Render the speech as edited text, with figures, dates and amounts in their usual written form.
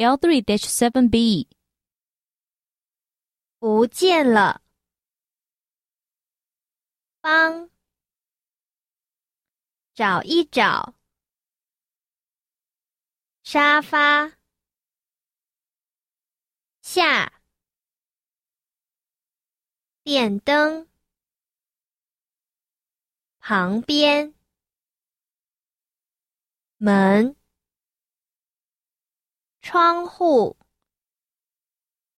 L3-7B 不见了。帮，找一找。沙发，下，电灯，旁边，门，窗户。